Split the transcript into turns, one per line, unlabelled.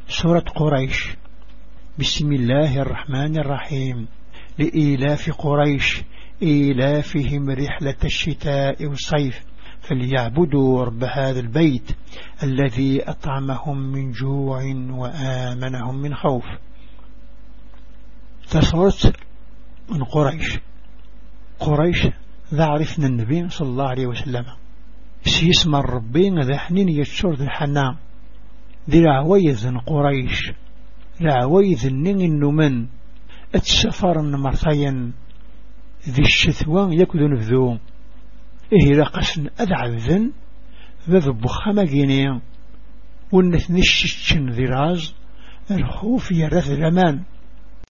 سورة قريش. بسم الله الرحمن الرحيم. لإيلاف قريش إيلافهم رحلة الشتاء والصيف فليعبدوا رب هذا البيت الذي أطعمهم من جوع وآمنهم من خوف. تصورت من قريش ذا عرفنا النبي صلى الله عليه وسلم سيسم الربين ذا حنين يتشور ذا الحنام ذي العويذ قريش العويذ النين النمن السفر مرثيا ذي الشثوان يكذن بذو إيه لقسن أدعذن ذذ بخام جينيا ونثنشتشن ذي راز الخوف يرث الأمان